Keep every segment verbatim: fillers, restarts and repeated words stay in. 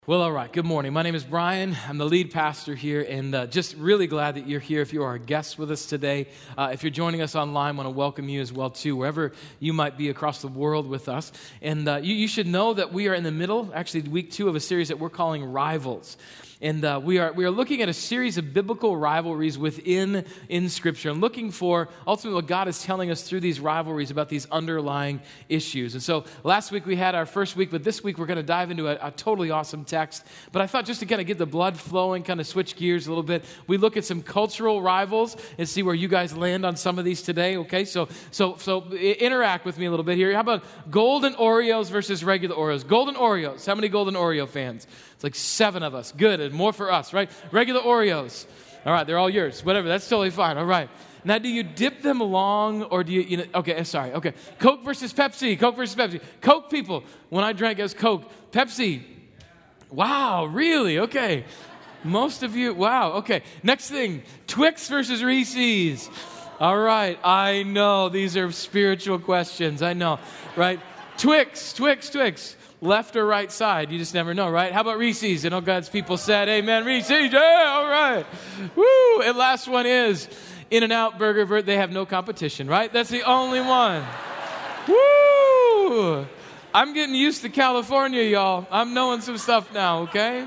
Well, all right. Good morning. My name is Brian. I'm the lead pastor here, and uh, just really glad that you're here. If you are a guest with us today, uh, if you're joining us online, I want to welcome you as well, too, wherever you might be across the world with us. And uh, you, you should know that we are in the middle, actually week two of a series that we're calling Rivals. And uh, we are we are looking at a series of biblical rivalries within in Scripture and looking for ultimately what God is telling us through these rivalries about these underlying issues. And so last week we had our first week, but this week we're going to dive into a, a totally awesome text. But I thought just to kind of get the blood flowing, kind of switch gears a little bit, we look at some cultural rivals and see where you guys land on some of these today. Okay, so so so interact with me a little bit here. How about golden Oreos versus regular Oreos? Golden Oreos. How many golden Oreo fans? It's like seven of us. Good. And more for us, right? Regular Oreos. All right, they're all yours. Whatever. That's totally fine. All right. Now, do you dip them along or do you, you know, okay, sorry. Okay. Coke versus Pepsi. Coke versus Pepsi. Coke people. When I drank, it was Coke. Pepsi. Wow, really? Okay. Most of you, wow. Okay. Next thing, Twix versus Reese's. All right. I know these are spiritual questions. I know, right? Twix, Twix, Twix. Left or right side, you just never know, right? How about Reese's? And all God's people said, amen, Reese's, yeah, all right. Woo! And last one is In-N-Out Burger. They have no competition, right? That's the only one. Woo! I'm getting used to California, y'all. I'm knowing some stuff now, okay?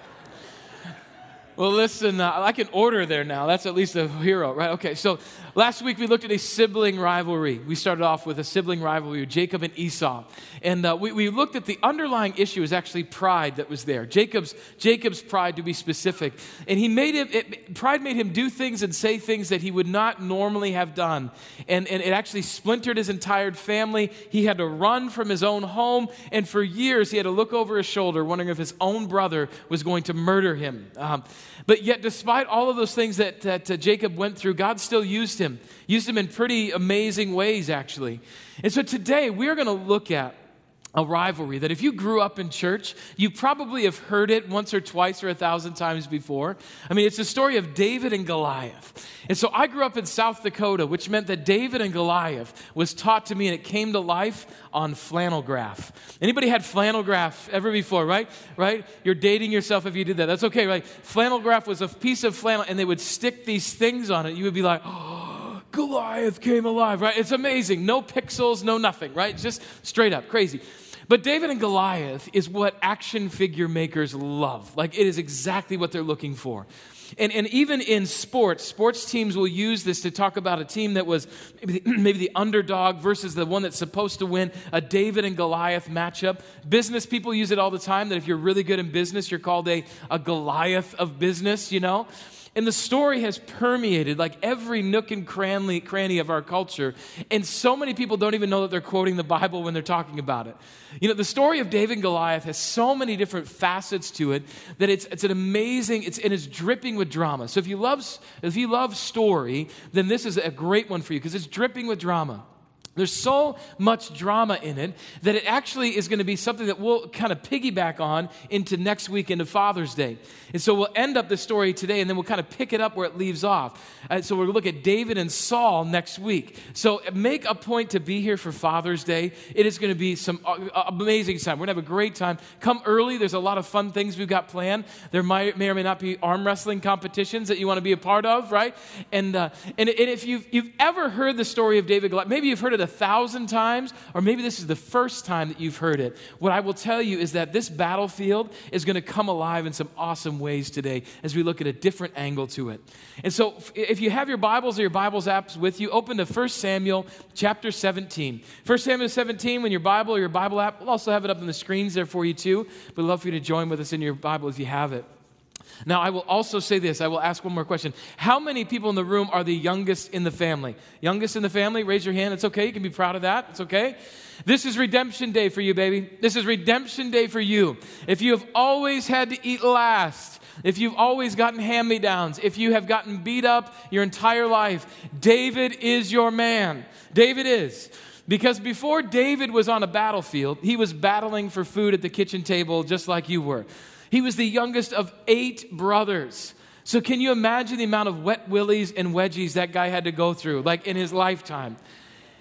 Well, listen, uh, I can order there now. That's at least a hero, right? Okay, so last week we looked at a sibling rivalry. We started off with a sibling rivalry with Jacob and Esau. And uh, we, we looked at the underlying issue is actually pride that was there. Jacob's Jacob's pride, to be specific. And he made him, it, pride made him do things and say things that he would not normally have done. And, and it actually splintered his entire family. He had to run from his own home. And for years he had to look over his shoulder, wondering if his own brother was going to murder him. Um, But yet, despite all of those things that, that uh, Jacob went through, God still used him. Used him in pretty amazing ways, actually. And so today, we're going to look at a rivalry that if you grew up in church, you probably have heard it once or twice or a thousand times before. I mean, it's the story of David and Goliath. And so I grew up in South Dakota, which meant that David and Goliath was taught to me, and it came to life on flannel graph. Anybody had flannel graph ever before, right? Right? You're dating yourself if you did that. That's okay, right? Flannel graph was a piece of flannel, and they would stick these things on it. You would be like, oh, Goliath came alive, right? It's amazing. No pixels, no nothing, right? Just straight up, crazy. But David and Goliath is what action figure makers love. Like, it is exactly what they're looking for. And, and even in sports, sports teams will use this to talk about a team that was maybe the, maybe the underdog versus the one that's supposed to win, a David and Goliath matchup. Business people use it all the time, that if you're really good in business, you're called a, a Goliath of business, you know. And the story has permeated like every nook and cranny, cranny of our culture. And so many people don't even know that they're quoting the Bible when they're talking about it. You know, the story of David and Goliath has so many different facets to it that it's it's an amazing, it's and it's dripping with drama. So if you love if you love story, then this is a great one for you because it's dripping with drama. There's so much drama in it that it actually is going to be something that we'll kind of piggyback on into next week, into Father's Day. And so we'll end up the story today, and then we'll kind of pick it up where it leaves off. Uh, so we'll look at David and Saul next week. So make a point to be here for Father's Day. It is going to be some uh, amazing time. We're going to have a great time. Come early. There's a lot of fun things we've got planned. There might, may or may not be arm wrestling competitions that you want to be a part of, right? And uh, and, and if you've, you've ever heard the story of David and Goliath, maybe you've heard it a thousand times, or maybe this is the first time that you've heard it. What I will tell you is that this battlefield is going to come alive in some awesome ways today as we look at a different angle to it. And so if you have your Bibles or your Bibles apps with you, open to First Samuel chapter seventeen. First Samuel seventeen, when your Bible or your Bible app, we'll also have it up on the screens there for you too. We'd love for you to join with us in your Bible if you have it. Now, I will also say this. I will ask one more question. How many people in the room are the youngest in the family? Youngest in the family? Raise your hand. It's okay. You can be proud of that. It's okay. This is redemption day for you, baby. This is redemption day for you. If you have always had to eat last, if you've always gotten hand-me-downs, if you have gotten beat up your entire life, David is your man. David is. Because before David was on a battlefield, he was battling for food at the kitchen table just like you were. He was the youngest of eight brothers. So can you imagine the amount of wet willies and wedgies that guy had to go through, like in his lifetime?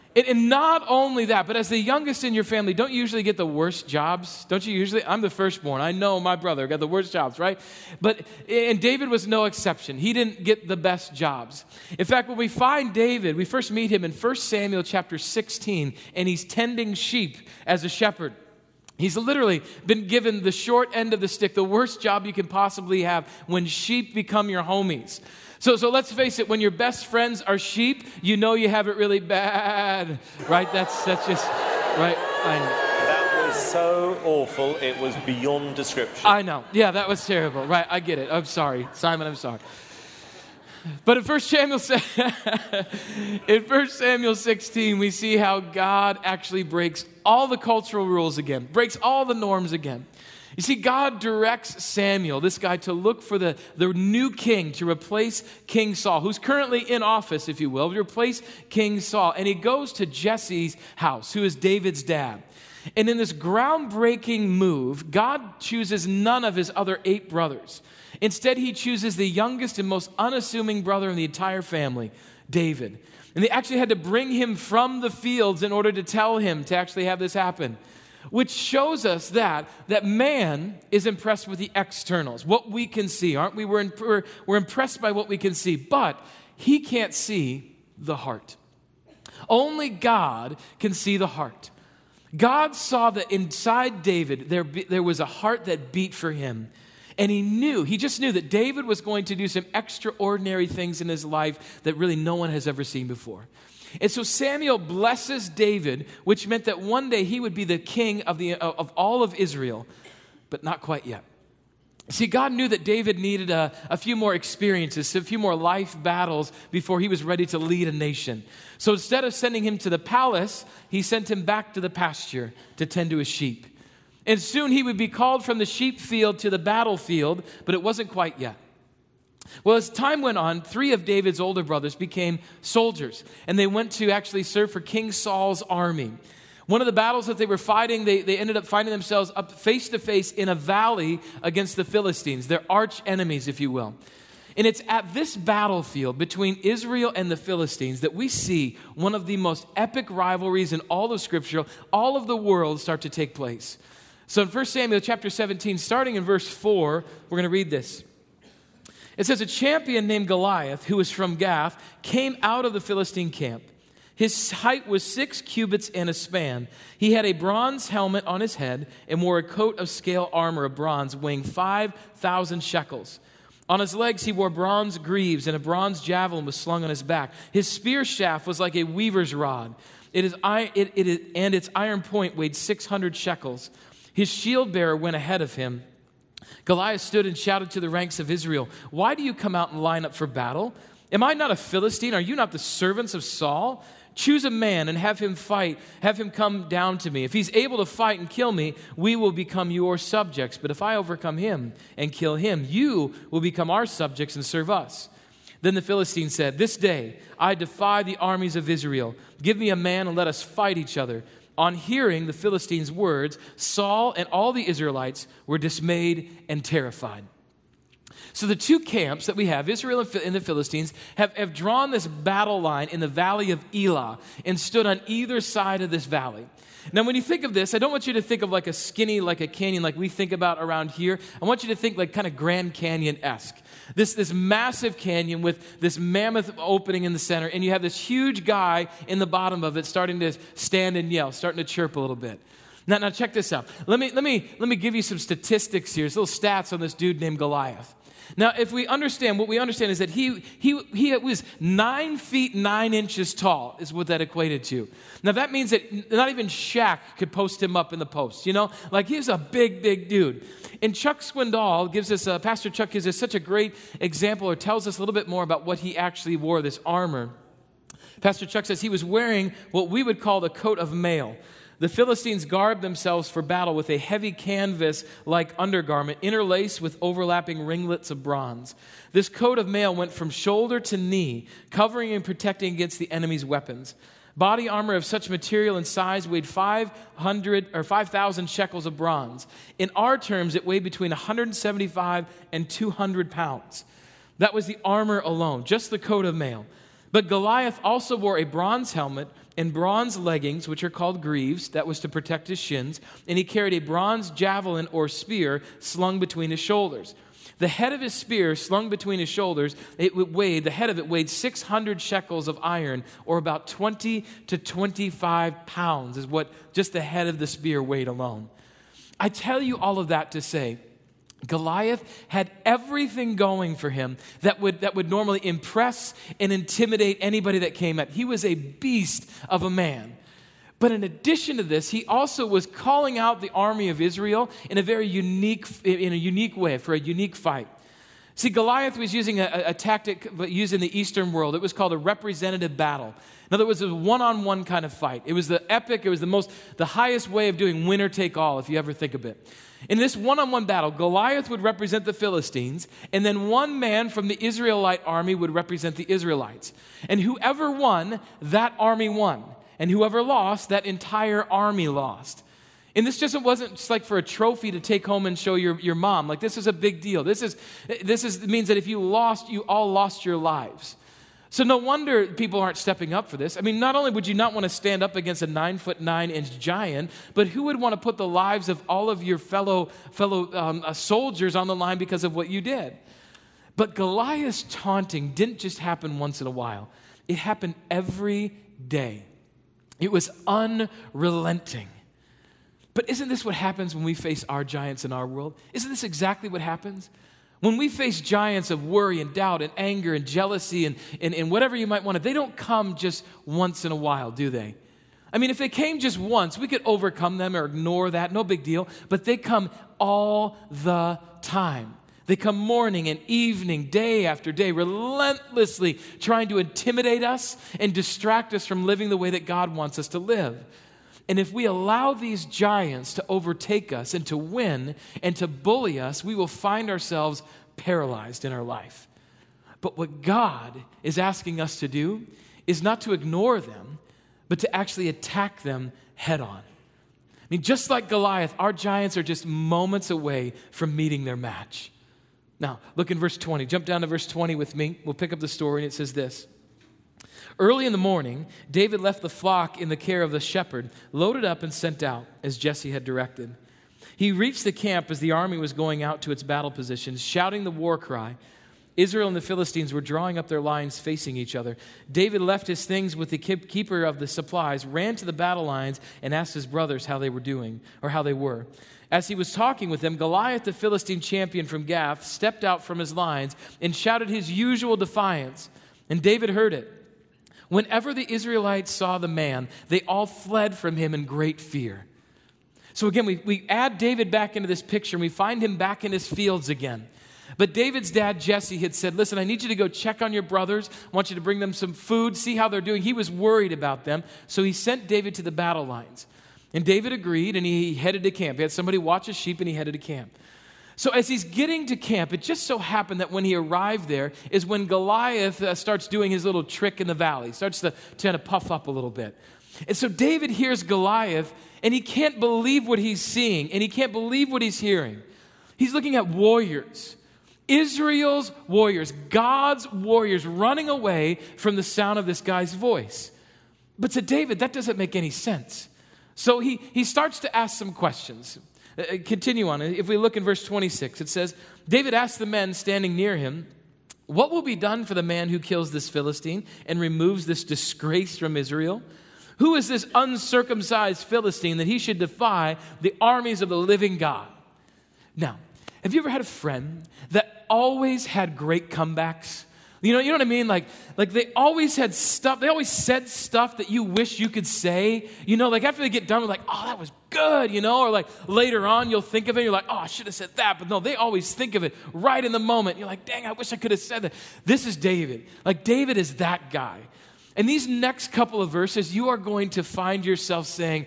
And, and not only that, but as the youngest in your family, don't you usually get the worst jobs? Don't you usually? I'm the firstborn. I know my brother got the worst jobs, right? But, and David was no exception. He didn't get the best jobs. In fact, when we find David, we first meet him in First Samuel chapter sixteen, and he's tending sheep as a shepherd. He's literally been given the short end of the stick, the worst job you can possibly have when sheep become your homies. So, so let's face it, when your best friends are sheep, you know you have it really bad, right? That's that's just, right? I know. That was so awful, it was beyond description. I know. Yeah, that was terrible, right? I get it. I'm sorry. Simon, I'm sorry. But in First Samuel, in First Samuel sixteen, we see how God actually breaks all the cultural rules again, breaks all the norms again. You see, God directs Samuel, this guy, to look for the, the new king to replace King Saul, who's currently in office, if you will, to replace King Saul. And he goes to Jesse's house, who is David's dad. And in this groundbreaking move, God chooses none of his other eight brothers. Instead, he chooses the youngest and most unassuming brother in the entire family, David. And they actually had to bring him from the fields in order to tell him to actually have this happen. Which shows us that, that man is impressed with the externals, what we can see, aren't we? We're, in, we're, we're impressed by what we can see, but he can't see the heart. Only God can see the heart. God saw that inside David, there, there was a heart that beat for him. And he knew, he just knew that David was going to do some extraordinary things in his life that really no one has ever seen before. And so Samuel blesses David, which meant that one day he would be the king of, the, of all of Israel, but not quite yet. See, God knew that David needed a, a few more experiences, a few more life battles before he was ready to lead a nation. So instead of sending him to the palace, he sent him back to the pasture to tend to his sheep. And soon he would be called from the sheep field to the battlefield, but it wasn't quite yet. Well, as time went on, three of David's older brothers became soldiers, and they went to actually serve for King Saul's army. One of the battles that they were fighting, they, they ended up finding themselves up face to face in a valley against the Philistines, their arch enemies, if you will. And it's at this battlefield between Israel and the Philistines that we see one of the most epic rivalries in all of Scripture, all of the world start to take place. So in First Samuel chapter seventeen, starting in verse four, we're going to read this. It says, a champion named Goliath, who was from Gath, came out of the Philistine camp. His height was six cubits and a span. He had a bronze helmet on his head and wore a coat of scale armor of bronze weighing five thousand shekels. On his legs he wore bronze greaves, and a bronze javelin was slung on his back. His spear shaft was like a weaver's rod, it is, it, it is, and its iron point weighed six hundred shekels. His shield bearer went ahead of him. Goliath stood and shouted to the ranks of Israel, why do you come out and line up for battle? Am I not a Philistine? Are you not the servants of Saul? Choose a man and have him fight, have him come down to me. If he's able to fight and kill me, we will become your subjects. But if I overcome him and kill him, you will become our subjects and serve us. Then the Philistine said, this day I defy the armies of Israel. Give me a man and let us fight each other. On hearing the Philistines' words, Saul and all the Israelites were dismayed and terrified. So the two camps that we have, Israel and the Philistines, have, have drawn this battle line in the valley of Elah and stood on either side of this valley. Now, when you think of this, I don't want you to think of like a skinny, like a canyon like we think about around here. I want you to think like kind of Grand Canyon-esque. This, this massive canyon with this mammoth opening in the center, and you have this huge guy in the bottom of it starting to stand and yell, starting to chirp a little bit. Now, now check this out. Let me, let me, let me give you some statistics here, some little stats on this dude named Goliath. Now, if we understand, what we understand is that he, he, he was nine feet, nine inches tall is what that equated to. Now, that means that not even Shaq could post him up in the post, you know? Like, he was a big, big dude. And Chuck Swindoll gives us, uh, Pastor Chuck gives us such a great example, or tells us a little bit more about what he actually wore, this armor. Pastor Chuck says he was wearing what we would call the coat of mail. The Philistines garbed themselves for battle with a heavy canvas-like undergarment interlaced with overlapping ringlets of bronze. This coat of mail went from shoulder to knee, covering and protecting against the enemy's weapons. Body armor of such material and size weighed five hundred or five thousand shekels of bronze. In our terms, it weighed between one hundred seventy-five and two hundred pounds. That was the armor alone, just the coat of mail. But Goliath also wore a bronze helmet and bronze leggings, which are called greaves, that was to protect his shins, and he carried a bronze javelin or spear slung between his shoulders. The head of his spear slung between his shoulders, it weighed, the head of it weighed six hundred shekels of iron, or about twenty to twenty-five pounds is what just the head of the spear weighed alone. I tell you all of that to say, Goliath had everything going for him that would, that would normally impress and intimidate anybody that came at. He was a beast of a man. But in addition to this, he also was calling out the army of Israel in a very unique, in a unique way, for a unique fight. See, Goliath was using a, a tactic used in the Eastern world. It was called a representative battle. In other words, it was a one-on-one kind of fight. It was the epic, it was the most, the highest way of doing winner take all, if you ever think of it. In this one-on-one battle, Goliath would represent the Philistines, and then one man from the Israelite army would represent the Israelites. And whoever won, that army won. And whoever lost, that entire army lost. And this just wasn't just like for a trophy to take home and show your, your mom. Like, this is a big deal. This is this is means that if you lost, you all lost your lives. So no wonder people aren't stepping up for this. I mean, not only would you not want to stand up against a nine foot nine inch giant, but who would want to put the lives of all of your fellow fellow um, uh, soldiers on the line because of what you did? But Goliath's taunting didn't just happen once in a while. It happened every day. It was unrelenting. But isn't this what happens when we face our giants in our world? Isn't this exactly what happens? When we face giants of worry and doubt and anger and jealousy and, and, and whatever you might want to, they don't come just once in a while, do they? I mean, if they came just once, we could overcome them or ignore that, no big deal. But they come all the time. They come morning and evening, day after day, relentlessly trying to intimidate us and distract us from living the way that God wants us to live. And if we allow these giants to overtake us and to win and to bully us, we will find ourselves paralyzed in our life. But what God is asking us to do is not to ignore them, but to actually attack them head on. I mean, just like Goliath, our giants are just moments away from meeting their match. Now, look in verse twenty. Jump down to verse twenty with me. We'll pick up the story, and it says this. Early in the morning, David left the flock in the care of the shepherd, loaded up and sent out, as Jesse had directed. He reached the camp as the army was going out to its battle positions, shouting the war cry. Israel and the Philistines were drawing up their lines facing each other. David left his things with the keeper of the supplies, ran to the battle lines, and asked his brothers how they were doing, or how they were. As he was talking with them, Goliath, the Philistine champion from Gath, stepped out from his lines and shouted his usual defiance. And David heard it. Whenever the Israelites saw the man, they all fled from him in great fear. So again, we, we add David back into this picture, and we find him back in his fields again. But David's dad, Jesse, had said, listen, I need you to go check on your brothers. I want you to bring them some food, see how they're doing. He was worried about them, so he sent David to the battle lines. And David agreed, and he headed to camp. He had somebody watch his sheep, and he headed to camp. So as he's getting to camp, it just so happened that when he arrived there is when Goliath uh, starts doing his little trick in the valley. He starts to kind of puff up a little bit. And so David hears Goliath, and he can't believe what he's seeing, and he can't believe what he's hearing. He's looking at warriors. Israel's warriors, God's warriors running away from the sound of this guy's voice. But to David, that doesn't make any sense. So he, he starts to ask some questions. Uh, continue on. If we look in verse twenty-six, it says, David asked the men standing near him, what will be done for the man who kills this Philistine and removes this disgrace from Israel? Who is this uncircumcised Philistine that he should defy the armies of the living God? Now, have you ever had a friend that always had great comebacks? You know, you know what I mean? Like, like they always had stuff, they always said stuff that you wish you could say. You know, like after they get done, we're like, oh, that was good, you know? Or like later on, you'll think of it, you're like, oh, I should have said that. But no, they always think of it right in the moment. You're like, dang, I wish I could have said that. This is David. Like David is that guy. And these next couple of verses, you are going to find yourself saying,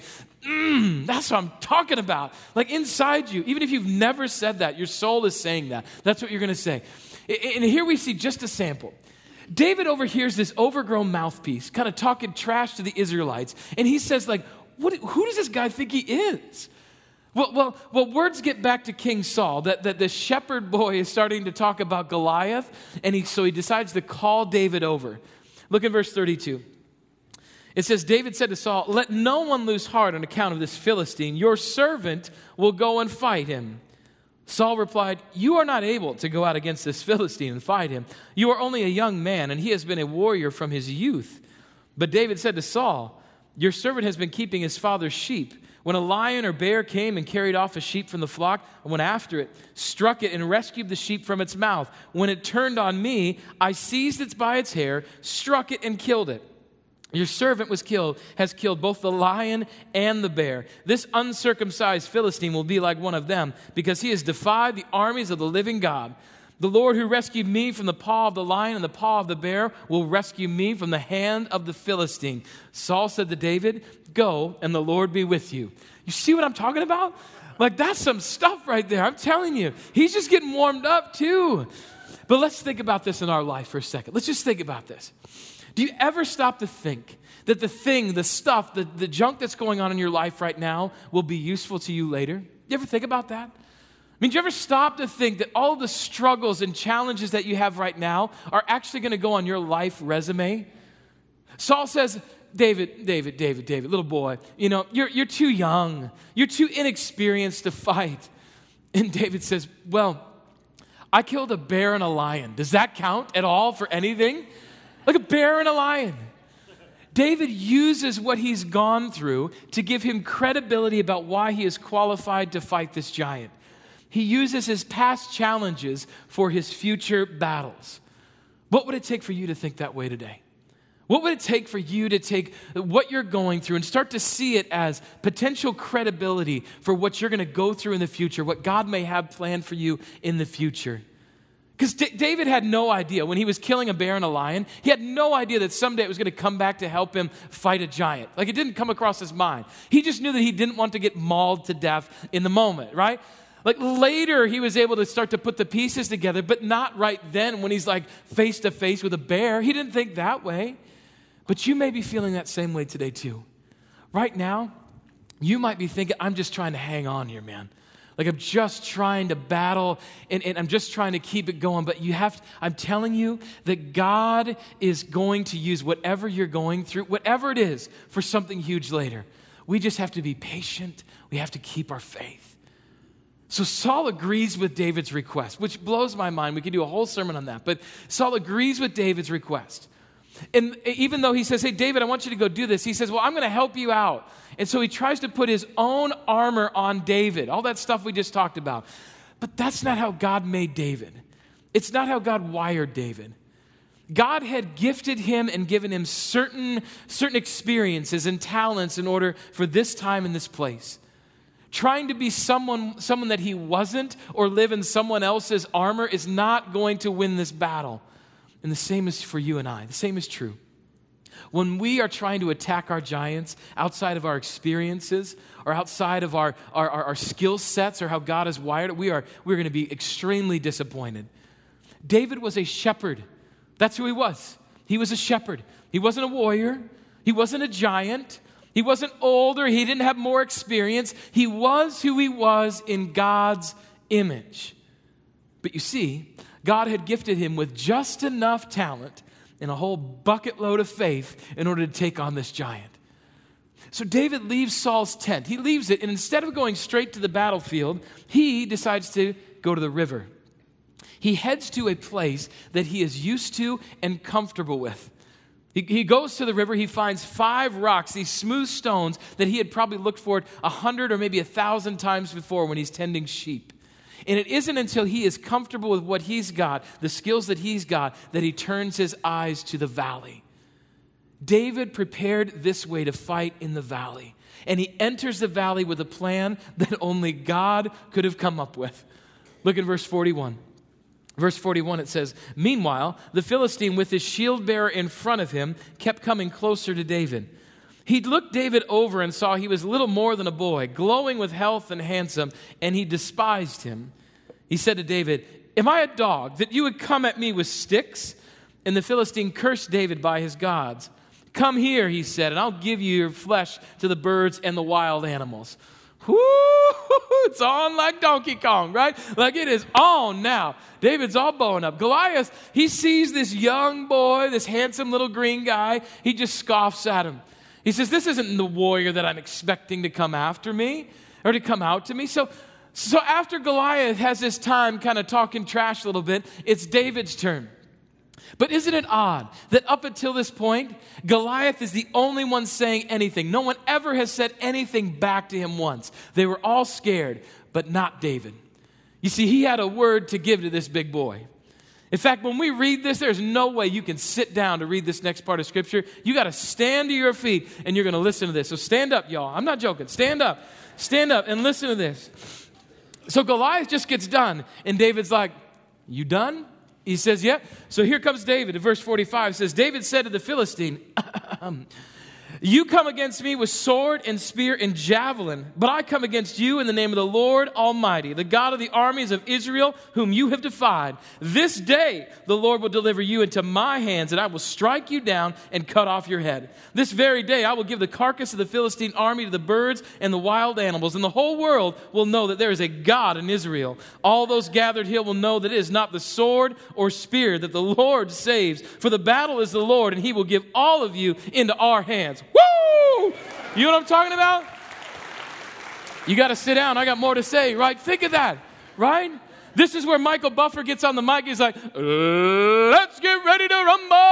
Mm, that's what I'm talking about. Like inside you, even if you've never said that, your soul is saying that. That's what you're going to say. And here we see just a sample. David overhears this overgrown mouthpiece kind of talking trash to the Israelites. And he says, like, what, who does this guy think he is? Well, well, well, words get back to King Saul that, that the shepherd boy is starting to talk about Goliath. And he, so he decides to call David over. Look at verse thirty-two. It says, David said to Saul, let no one lose heart on account of this Philistine. Your servant will go and fight him. Saul replied, you are not able to go out against this Philistine and fight him. You are only a young man, and he has been a warrior from his youth. But David said to Saul, your servant has been keeping his father's sheep. When a lion or bear came and carried off a sheep from the flock, I went after it, struck it, and rescued the sheep from its mouth. When it turned on me, I seized it by its hair, struck it, and killed it. Your servant was killed, has killed both the lion and the bear. This uncircumcised Philistine will be like one of them, because he has defied the armies of the living God. The Lord who rescued me from the paw of the lion and the paw of the bear will rescue me from the hand of the Philistine. Saul said to David, go, and the Lord be with you. You see what I'm talking about? Like, that's some stuff right there. I'm telling you. He's just getting warmed up too. But let's think about this in our life for a second. Let's just think about this. Do you ever stop to think that the thing, the stuff, the, the junk that's going on in your life right now will be useful to you later? You ever think about that? I mean, do you ever stop to think that all the struggles and challenges that you have right now are actually going to go on your life resume? Saul says, David, David, David, David, little boy, you know, you're, you're too young. You're too inexperienced to fight. And David says, well, I killed a bear and a lion. Does that count at all for anything? Like a bear and a lion. David uses what he's gone through to give him credibility about why he is qualified to fight this giant. He uses his past challenges for his future battles. What would it take for you to think that way today? What would it take for you to take what you're going through and start to see it as potential credibility for what you're going to go through in the future, what God may have planned for you in the future? Because D- David had no idea when he was killing a bear and a lion, he had no idea that someday it was going to come back to help him fight a giant. Like, it didn't come across his mind. He just knew that he didn't want to get mauled to death in the moment, right? Like, later he was able to start to put the pieces together, but not right then when he's like face to face with a bear. He didn't think that way. But you may be feeling that same way today too. Right now, you might be thinking, I'm just trying to hang on here, man. Like, I'm just trying to battle and, and I'm just trying to keep it going. But you have, to, I'm telling you that God is going to use whatever you're going through, whatever it is, for something huge later. We just have to be patient. We have to keep our faith. So Saul agrees with David's request, which blows my mind. We could do a whole sermon on that. But Saul agrees with David's request. And even though he says, hey, David, I want you to go do this, he says, well, I'm going to help you out. And so he tries to put his own armor on David, all that stuff we just talked about. But that's not how God made David. It's not how God wired David. God had gifted him and given him certain, certain experiences and talents in order for this time and this place. Trying to be someone, someone that he wasn't or live in someone else's armor is not going to win this battle. And the same is for you and I. The same is true. When we are trying to attack our giants outside of our experiences or outside of our, our, our, our skill sets or how God has wired it, we are, we're going to be extremely disappointed. David was a shepherd. That's who he was. He was a shepherd. He wasn't a warrior. He wasn't a giant. He wasn't older. He didn't have more experience. He was who he was in God's image. But you see, God had gifted him with just enough talent and a whole bucket load of faith in order to take on this giant. So David leaves Saul's tent. He leaves it, and instead of going straight to the battlefield, he decides to go to the river. He heads to a place that he is used to and comfortable with. He, he goes to the river. He finds five rocks, these smooth stones that he had probably looked for a hundred or maybe a thousand times before when he's tending sheep. And it isn't until he is comfortable with what he's got, the skills that he's got, that he turns his eyes to the valley. David prepared this way to fight in the valley. And he enters the valley with a plan that only God could have come up with. Look at verse forty-one. Verse forty-one, it says, meanwhile, the Philistine with his shield bearer in front of him kept coming closer to David. He looked David over and saw he was little more than a boy, glowing with health and handsome, and he despised him. He said to David, am I a dog that you would come at me with sticks? And the Philistine cursed David by his gods. Come here, he said, and I'll give you your flesh to the birds and the wild animals. Whoo, it's on like Donkey Kong, right? Like it is on now. David's all bowing up. Goliath, he sees this young boy, this handsome little green guy. He just scoffs at him. He says, this isn't the warrior that I'm expecting to come after me or to come out to me. So, so after Goliath has this time kind of talking trash a little bit, it's David's turn. But isn't it odd that up until this point, Goliath is the only one saying anything? No one ever has said anything back to him once. They were all scared, but not David. You see, he had a word to give to this big boy. In fact, when we read this, there's no way you can sit down to read this next part of Scripture. You got to stand to your feet, and you're going to listen to this. So stand up, y'all. I'm not joking. Stand up. Stand up and listen to this. So Goliath just gets done, and David's like, you done? He says, yeah. So here comes David in verse forty-five. It says, David said to the Philistine, you come against me with sword and spear and javelin, but I come against you in the name of the Lord Almighty, the God of the armies of Israel, whom you have defied. This day the Lord will deliver you into my hands, and I will strike you down and cut off your head. This very day I will give the carcass of the Philistine army to the birds and the wild animals, and the whole world will know that there is a God in Israel. All those gathered here will know that it is not the sword or spear that the Lord saves, for the battle is the Lord, and he will give all of you into our hands. Woo! You know what I'm talking about? You got to sit down. I got more to say, right? Think of that, right? This is where Michael Buffer gets on the mic. He's like, let's get ready to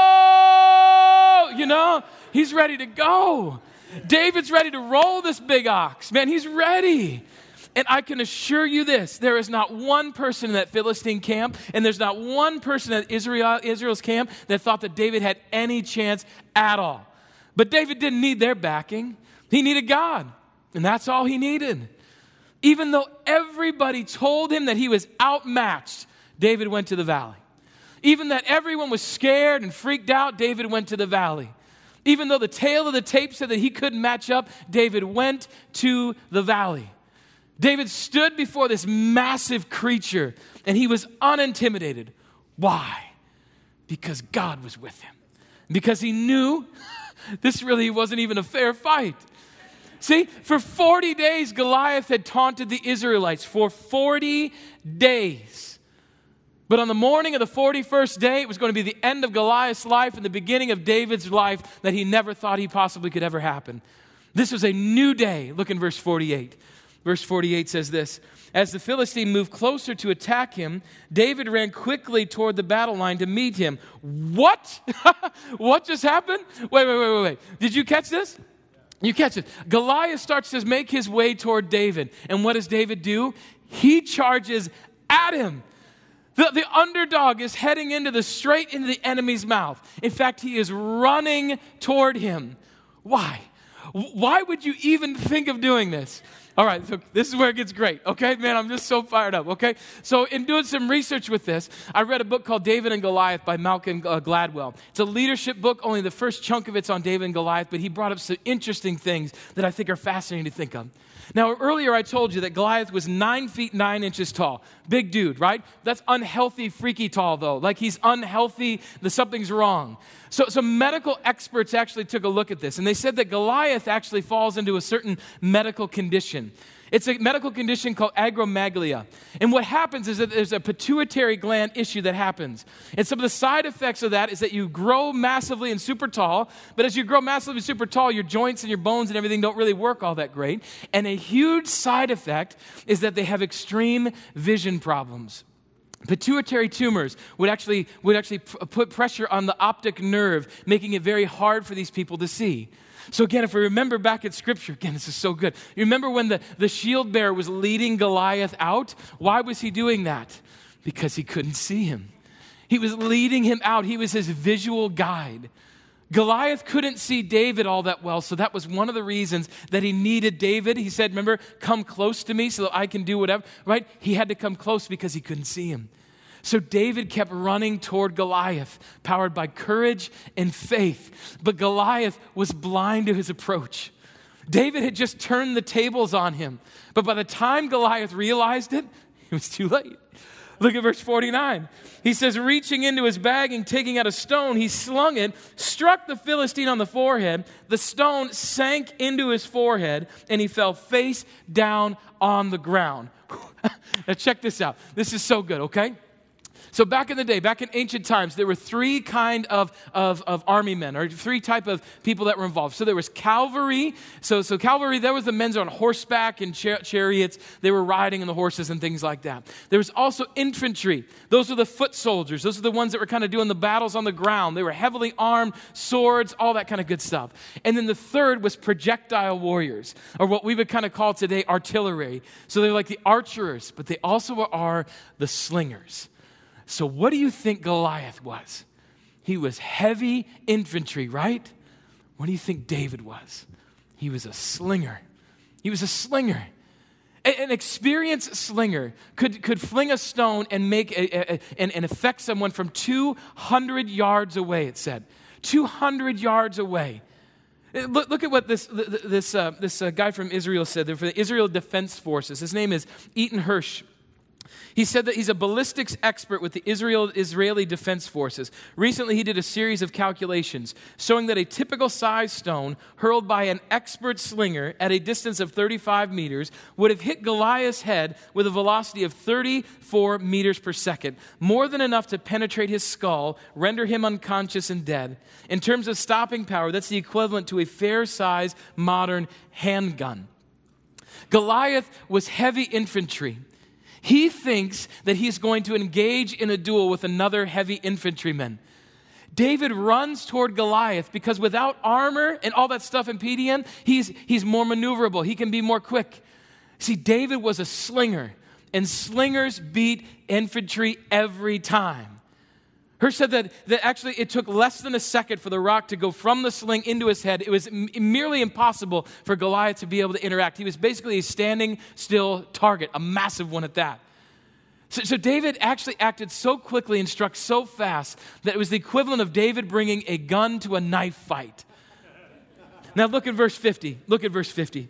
rumble. You know, he's ready to go. David's ready to roll this big ox. Man, he's ready. And I can assure you this, there is not one person in that Philistine camp, and there's not one person at Israel, Israel's camp that thought that David had any chance at all. But David didn't need their backing. He needed God, and that's all he needed. Even though everybody told him that he was outmatched, David went to the valley. Even that everyone was scared and freaked out, David went to the valley. Even though the tail of the tape said that he couldn't match up, David went to the valley. David stood before this massive creature, and he was unintimidated. Why? Because God was with him. Because he knew this really wasn't even a fair fight. See, for forty days, Goliath had taunted the Israelites. For forty days. But on the morning of the forty-first day, it was going to be the end of Goliath's life and the beginning of David's life that he never thought he possibly could ever happen. This was a new day. Look in verse forty-eight. Verse forty-eight says this, as the Philistine moved closer to attack him, David ran quickly toward the battle line to meet him. What? What just happened? Wait, wait, wait, wait, wait. Did you catch this? You catch it. Goliath starts to make his way toward David. And what does David do? He charges at him. The, the underdog is heading into the straight into the enemy's mouth. In fact, he is running toward him. Why? Why would you even think of doing this? All right, so this is where it gets great, okay? Man, I'm just so fired up, okay? So in doing some research with this, I read a book called David and Goliath by Malcolm uh, Gladwell. It's a leadership book. Only the first chunk of it's on David and Goliath, but he brought up some interesting things that I think are fascinating to think of. Now, earlier I told you that Goliath was nine feet nine inches tall. Big dude, right? That's unhealthy, freaky tall, though. Like he's unhealthy, that something's wrong. So, so medical experts actually took a look at this, and they said that Goliath actually falls into a certain medical condition. It's a medical condition called acromegalia. And what happens is that there's a pituitary gland issue that happens. And some of the side effects of that is that you grow massively and super tall, but as you grow massively and super tall, your joints and your bones and everything don't really work all that great. And a huge side effect is that they have extreme vision problems. Pituitary tumors would actually, would actually put pressure on the optic nerve, making it very hard for these people to see. So again, if we remember back at Scripture, again, this is so good. You remember when the, the shield bearer was leading Goliath out? Why was he doing that? Because he couldn't see him. He was leading him out. He was his visual guide. Goliath couldn't see David all that well, so that was one of the reasons that he needed David. He said, remember, come close to me so that I can do whatever, right? He had to come close because he couldn't see him. So David kept running toward Goliath, powered by courage and faith. But Goliath was blind to his approach. David had just turned the tables on him. But by the time Goliath realized it, it was too late. Look at verse forty-nine. He says, reaching into his bag and taking out a stone, he slung it, struck the Philistine on the forehead. The stone sank into his forehead, and he fell face down on the ground. Now check this out. This is so good, okay? So back in the day, back in ancient times, there were three kind of, of, of army men, or three type of people that were involved. So there was cavalry. So, so cavalry, there was the men on horseback and char- chariots. They were riding on the horses and things like that. There was also infantry. Those were the foot soldiers. Those are the ones that were kind of doing the battles on the ground. They were heavily armed, swords, all that kind of good stuff. And then the third was projectile warriors, or what we would kind of call today artillery. So they're like the archers, but they also are the slingers. So what do you think Goliath was? He was heavy infantry, right? What do you think David was? He was a slinger. He was a slinger. An experienced slinger could, could fling a stone and make a, a, a, and, and affect someone from two hundred yards away, it said. two hundred yards away. Look, look at what this, this, uh, this uh, guy from Israel said. They're for the Israel Defense Forces. His name is Eaton Hirsch. He said that he's a ballistics expert with the Israel Israeli Defense Forces. Recently, he did a series of calculations showing that a typical size stone hurled by an expert slinger at a distance of thirty-five meters would have hit Goliath's head with a velocity of thirty-four meters per second, more than enough to penetrate his skull, render him unconscious and dead. In terms of stopping power, that's the equivalent to a fair-sized modern handgun. Goliath was heavy infantry. He thinks that he's going to engage in a duel with another heavy infantryman. David runs toward Goliath because without armor and all that stuff impeding him, he's, he's more maneuverable. He can be more quick. See, David was a slinger, and slingers beat infantry every time. Hirsch said that, that actually it took less than a second for the rock to go from the sling into his head. It was m- merely impossible for Goliath to be able to interact. He was basically a standing still target, a massive one at that. So, so David actually acted so quickly and struck so fast that it was the equivalent of David bringing a gun to a knife fight. Now look at verse fifty. Look at verse fifty.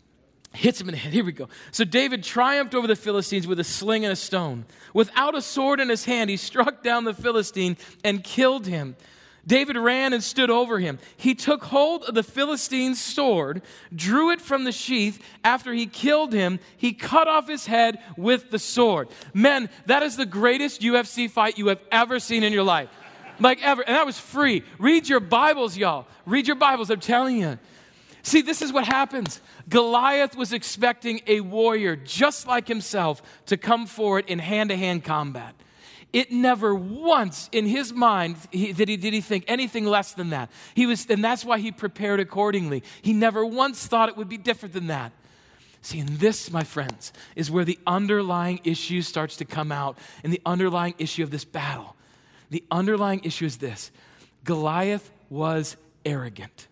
Hits him in the head. Here we go. So David triumphed over the Philistines with a sling and a stone. Without a sword in his hand, he struck down the Philistine and killed him. David ran and stood over him. He took hold of the Philistine's sword, drew it from the sheath. After he killed him, he cut off his head with the sword. Men, that is the greatest U F C fight you have ever seen in your life. Like ever. And that was free. Read your Bibles, y'all. Read your Bibles, I'm telling you. See, this is what happens. Goliath was expecting a warrior just like himself to come forward in hand-to-hand combat. It never once in his mind he, did, he, did he think anything less than that. He was, and that's why he prepared accordingly. He never once thought it would be different than that. See, and this, my friends, is where the underlying issue starts to come out, and the underlying issue of this battle. The underlying issue is this. Goliath was arrogant.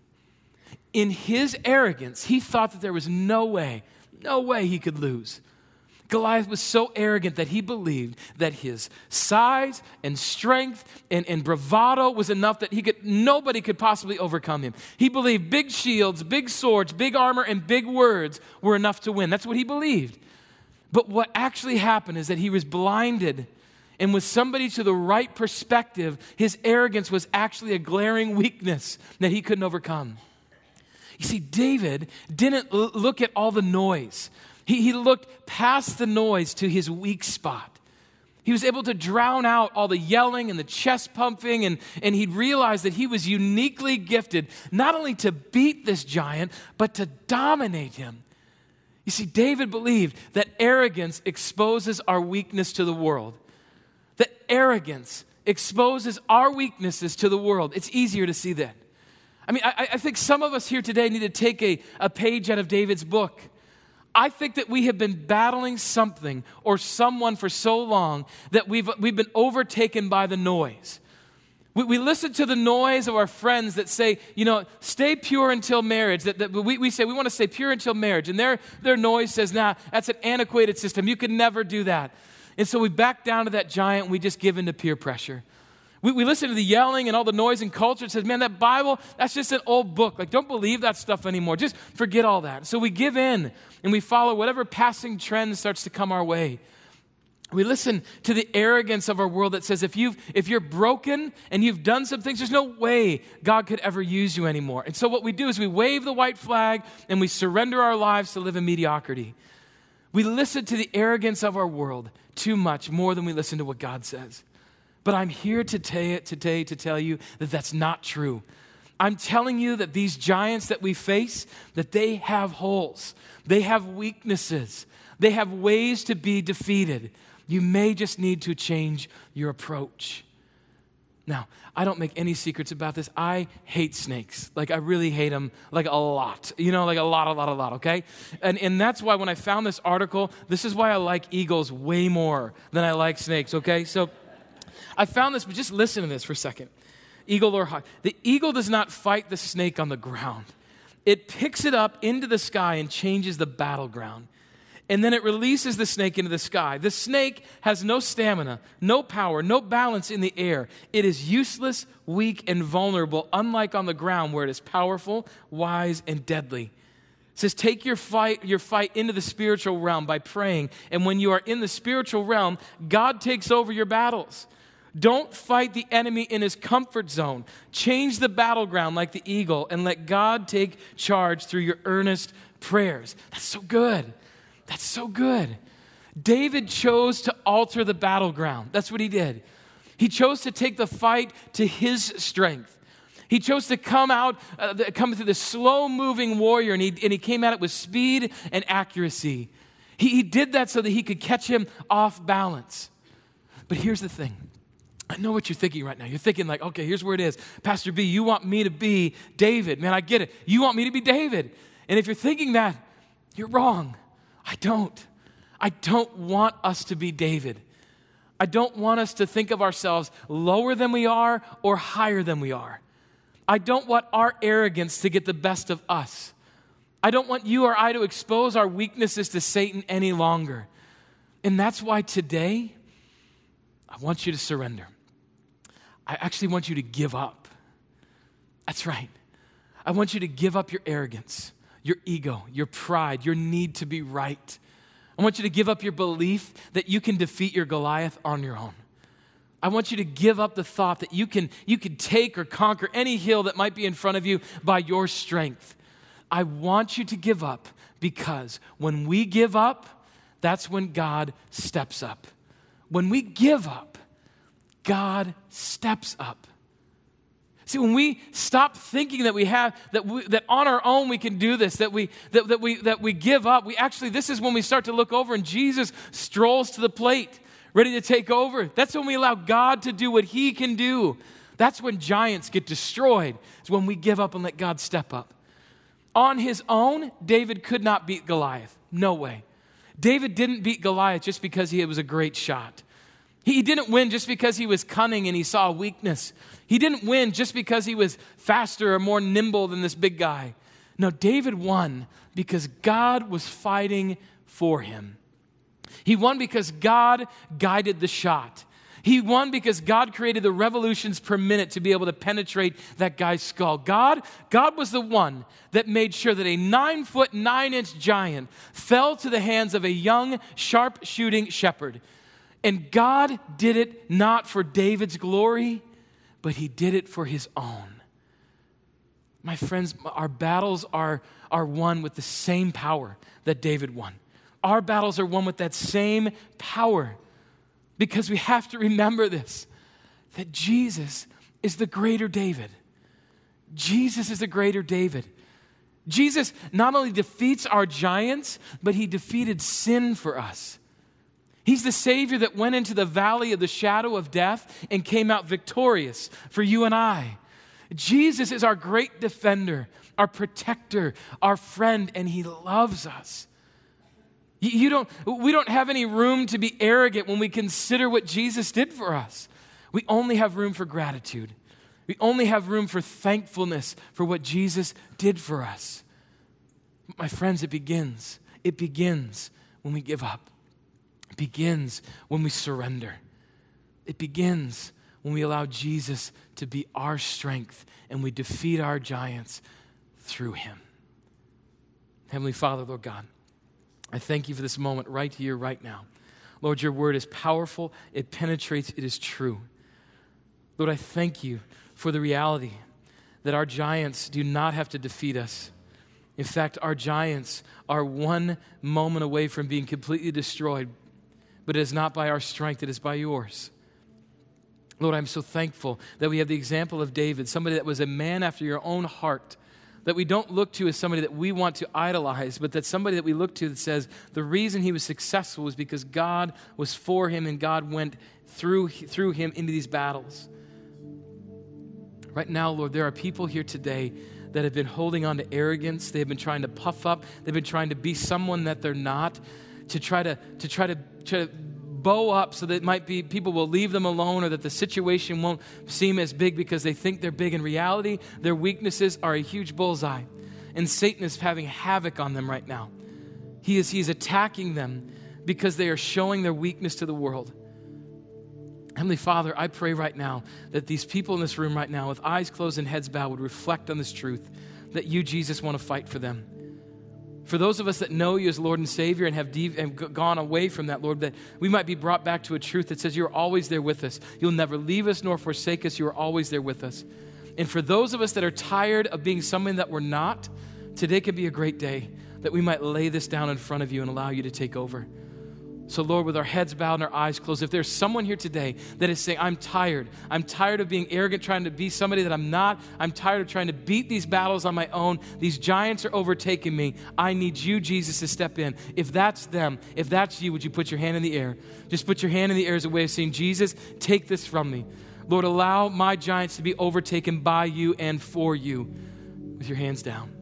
In his arrogance, he thought that there was no way, no way he could lose. Goliath was so arrogant that he believed that his size and strength and, and bravado was enough that he could, nobody could possibly overcome him. He believed big shields, big swords, big armor, and big words were enough to win. That's what he believed. But what actually happened is that he was blinded, and with somebody to the right perspective, his arrogance was actually a glaring weakness that he couldn't overcome. You see, David didn't l- look at all the noise. He, he looked past the noise to his weak spot. He was able to drown out all the yelling and the chest pumping, and, and he realized that he was uniquely gifted not only to beat this giant, but to dominate him. You see, David believed that arrogance exposes our weakness to the world. That arrogance exposes our weaknesses to the world. It's easier to see that. I mean, I, I think some of us here today need to take a, a page out of David's book. I think that we have been battling something or someone for so long that we've, we've been overtaken by the noise. We, we listen to the noise of our friends that say, you know, stay pure until marriage. That, that we, we say we want to stay pure until marriage. And their, their noise says, nah, that's an antiquated system. You can never do that. And so we back down to that giant and we just give in to peer pressure. We, we listen to the yelling and all the noise and culture. It says, man, that Bible, that's just an old book. Like, don't believe that stuff anymore. Just forget all that. So we give in and we follow whatever passing trend starts to come our way. We listen to the arrogance of our world that says if, you've, if you're broken and you've done some things, there's no way God could ever use you anymore. And so what we do is we wave the white flag and we surrender our lives to live in mediocrity. We listen to the arrogance of our world too much, more than we listen to what God says. But I'm here today, today to tell you that that's not true. I'm telling you that these giants that we face, that they have holes. They have weaknesses. They have ways to be defeated. You may just need to change your approach. Now, I don't make any secrets about this. I hate snakes. Like, I really hate them, like, a lot. You know, like a lot, a lot, a lot, okay? And, and that's why when I found this article, this is why I like eagles way more than I like snakes, okay? So I found this, but just listen to this for a second. Eagle or hawk. The eagle does not fight the snake on the ground. It picks it up into the sky and changes the battleground. And then it releases the snake into the sky. The snake has no stamina, no power, no balance in the air. It is useless, weak, and vulnerable, unlike on the ground where it is powerful, wise, and deadly. It says, take your fight, your fight into the spiritual realm by praying. And when you are in the spiritual realm, God takes over your battles. Don't fight the enemy in his comfort zone. Change the battleground like the eagle and let God take charge through your earnest prayers. That's so good. That's so good. David chose to alter the battleground. That's what he did. He chose to take the fight to his strength. He chose to come out, uh, come through the slow-moving warrior, and he, and he came at it with speed and accuracy. He, he did that so that he could catch him off balance. But here's the thing. I know what you're thinking right now. You're thinking like, okay, here's where it is. Pastor B, you want me to be David. Man, I get it. You want me to be David. And if you're thinking that, you're wrong. I don't. I don't want us to be David. I don't want us to think of ourselves lower than we are or higher than we are. I don't want our arrogance to get the best of us. I don't want you or I to expose our weaknesses to Satan any longer. And that's why today, I want you to surrender. I actually want you to give up. That's right. I want you to give up your arrogance, your ego, your pride, your need to be right. I want you to give up your belief that you can defeat your Goliath on your own. I want you to give up the thought that you can, you can take or conquer any hill that might be in front of you by your strength. I want you to give up because when we give up, that's when God steps up. When we give up, God steps up. See, when we stop thinking that we have, that we, that on our own we can do this, that we, that, that we, that we give up, we actually, this is when we start to look over and Jesus strolls to the plate, ready to take over. That's when we allow God to do what he can do. That's when giants get destroyed. It's when we give up and let God step up. On his own, David could not beat Goliath. No way. David didn't beat Goliath just because he was a great shot. He didn't win just because he was cunning and he saw weakness. He didn't win just because he was faster or more nimble than this big guy. No, David won because God was fighting for him. He won because God guided the shot. He won because God created the revolutions per minute to be able to penetrate that guy's skull. God, God was the one that made sure that a nine foot, nine inch giant fell to the hands of a young, sharp shooting shepherd. And God did it not for David's glory, but he did it for his own. My friends, our battles are, are won with the same power that David won. Our battles are won with that same power because we have to remember this, that Jesus is the greater David. Jesus is the greater David. Jesus not only defeats our giants, but he defeated sin for us. He's the Savior that went into the valley of the shadow of death and came out victorious for you and I. Jesus is our great defender, our protector, our friend, and he loves us. You don't, we don't have any room to be arrogant when we consider what Jesus did for us. We only have room for gratitude. We only have room for thankfulness for what Jesus did for us. My friends, it begins. It begins when we give up. It begins when we surrender. It begins when we allow Jesus to be our strength and we defeat our giants through him. Heavenly Father, Lord God, I thank you for this moment right here, right now. Lord, your word is powerful. It penetrates. It is true. Lord, I thank you for the reality that our giants do not have to defeat us. In fact, our giants are one moment away from being completely destroyed, but it is not by our strength, it is by yours. Lord, I'm so thankful that we have the example of David, somebody that was a man after your own heart, that we don't look to as somebody that we want to idolize, but that somebody that we look to that says the reason he was successful was because God was for him and God went through, through him into these battles. Right now, Lord, there are people here today that have been holding on to arrogance. They've been trying to puff up. They've been trying to be someone that they're not, to try to, to try to, try to bow up so that it might be people will leave them alone or that the situation won't seem as big because they think they're big. In reality, their weaknesses are a huge bullseye. And Satan is having havoc on them right now. He is, he is attacking them because they are showing their weakness to the world. Heavenly Father, I pray right now that these people in this room right now with eyes closed and heads bowed would reflect on this truth that you, Jesus, want to fight for them. For those of us that know you as Lord and Savior and have, de- and g- gone away from that, Lord, that we might be brought back to a truth that says you're always there with us. You'll never leave us nor forsake us. You are always there with us. And for those of us that are tired of being someone that we're not, today could be a great day that we might lay this down in front of you and allow you to take over. So, Lord, with our heads bowed and our eyes closed, if there's someone here today that is saying, I'm tired. I'm tired of being arrogant, trying to be somebody that I'm not. I'm tired of trying to beat these battles on my own. These giants are overtaking me. I need you, Jesus, to step in. If that's them, if that's you, would you put your hand in the air? Just put your hand in the air as a way of saying, Jesus, take this from me. Lord, allow my giants to be overtaken by you and for you. With your hands down.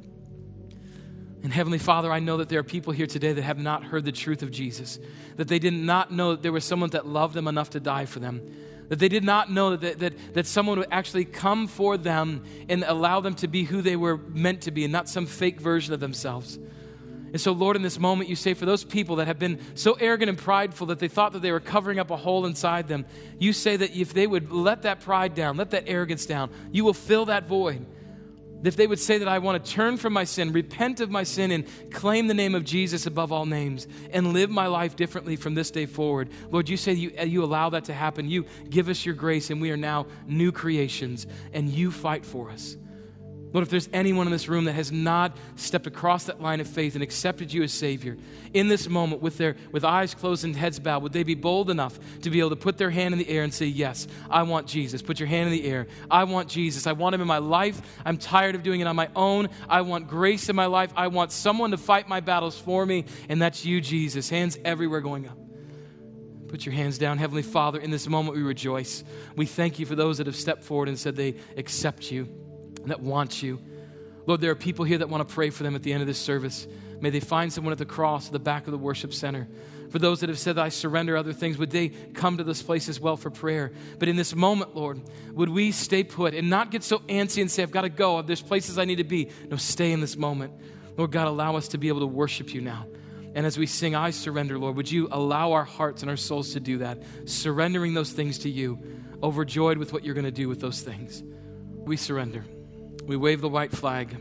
And Heavenly Father, I know that there are people here today that have not heard the truth of Jesus, that they did not know that there was someone that loved them enough to die for them, that they did not know that, that, that someone would actually come for them and allow them to be who they were meant to be and not some fake version of themselves. And so, Lord, in this moment, you say for those people that have been so arrogant and prideful that they thought that they were covering up a hole inside them, you say that if they would let that pride down, let that arrogance down, you will fill that void. If they would say that I want to turn from my sin, repent of my sin, and claim the name of Jesus above all names, and live my life differently from this day forward. Lord, you say you, you allow that to happen. You give us your grace, and we are now new creations, and you fight for us. Lord, if there's anyone in this room that has not stepped across that line of faith and accepted you as Savior, in this moment with their with eyes closed and heads bowed, would they be bold enough to be able to put their hand in the air and say, yes, I want Jesus. Put your hand in the air. I want Jesus. I want him in my life. I'm tired of doing it on my own. I want grace in my life. I want someone to fight my battles for me, and that's you, Jesus. Hands everywhere going up. Put your hands down. Heavenly Father, in this moment we rejoice. We thank you for those that have stepped forward and said they accept you, that want you. Lord, there are people here that want to pray for them at the end of this service. May they find someone at the cross at the back of the worship center. For those that have said, I surrender other things, would they come to this place as well for prayer? But in this moment, Lord, would we stay put and not get so antsy and say, I've got to go. There's places I need to be. No, stay in this moment. Lord God, allow us to be able to worship you now. And as we sing, I surrender, Lord, would you allow our hearts and our souls to do that, surrendering those things to you, overjoyed with what you're going to do with those things. We surrender. We wave the white flag.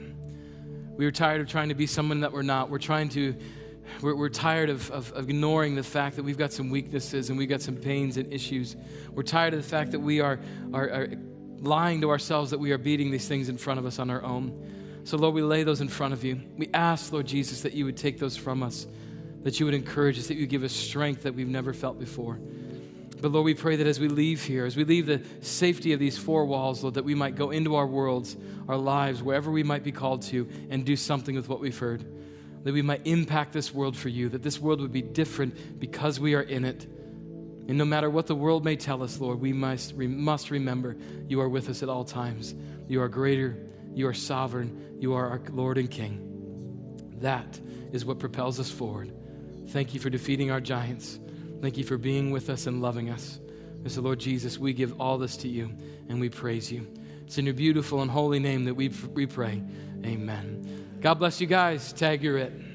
We are tired of trying to be someone that we're not. We're trying to, we're, we're tired of, of, of ignoring the fact that we've got some weaknesses and we've got some pains and issues. We're tired of the fact that we are, are, are lying to ourselves that we are beating these things in front of us on our own. So, Lord, we lay those in front of you. We ask, Lord Jesus, that you would take those from us, that you would encourage us, that you would give us strength that we've never felt before. But Lord, we pray that as we leave here, as we leave the safety of these four walls, Lord, that we might go into our worlds, our lives, wherever we might be called to, and do something with what we've heard. That we might impact this world for you, that this world would be different because we are in it. And no matter what the world may tell us, Lord, we must, we must remember you are with us at all times. You are greater, you are sovereign, you are our Lord and King. That is what propels us forward. Thank you for defeating our giants. Thank you for being with us and loving us. And so, Lord Jesus, we give all this to you and we praise you. It's in your beautiful and holy name that we, we pray. Amen. God bless you guys. Tag, you're it.